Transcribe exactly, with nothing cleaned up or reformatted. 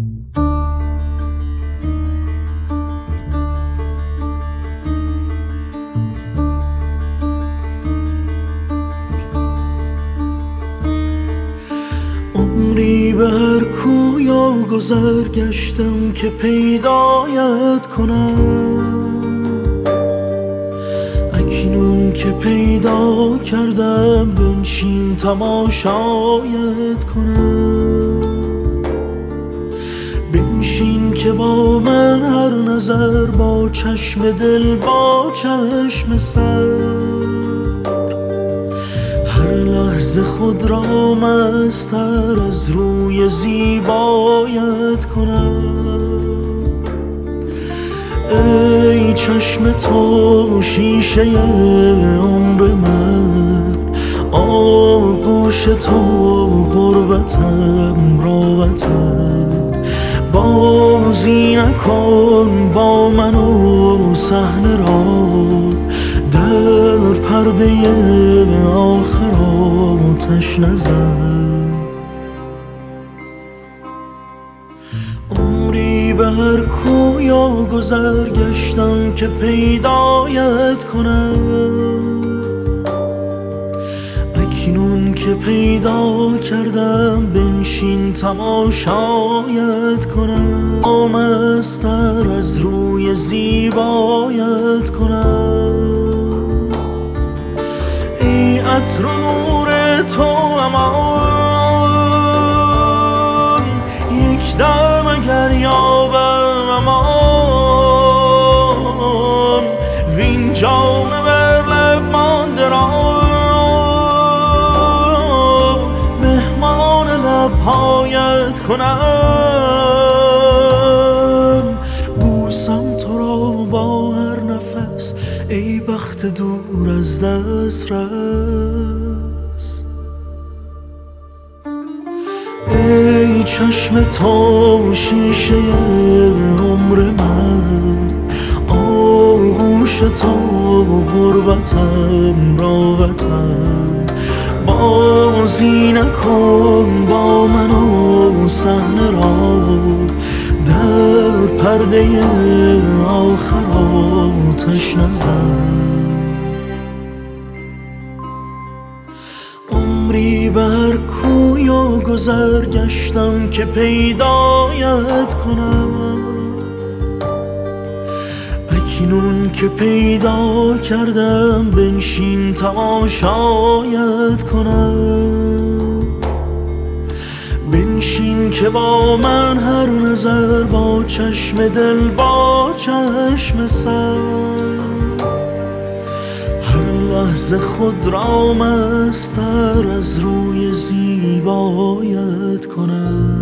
عمری به هر کوی و گذر گشتم که پیدایت کنم، اکنون که پیدا کردم بنشین تماشایت کنم. بنشین که با من هر نظر، با چشم دل با چشم سر، هر لحظه خود را مستر از روی زیبایت کنم. ای چشم تو شیشه عمر من، آغوش تو غربتم راوتم. بازی نکن با من و صحنه را، در پرده آخر آتش نزن. عمری به هر کوی و گذر گشتم که پیدایت کنم، اکنون که پیدا کردم بنشین تماشایت کنم. آمستر از روی زیبایت کنم. ای عطر و نور تو امان، یک دم اگر یابم امان، وین جام بر لب مانده را مهمان لبهایت کنم. بوسم تو را با هر نفس، ای بخت دور از دسترس. ای چشم تو شیشه عمر من، آغوش تو غربتم راوتم. بازی نکن با من و صحنه را، در پرده آخر آتش نزن. عمری به هر کوی و گذر گشتم که پیدایت کنم، اکنون که پیدا کردم بنشین تماشایت کنم. بنشین که با من هر نظر، با چشم دل با چشم سر، هر لحظه خود را مستر از روی زیبایت کنم.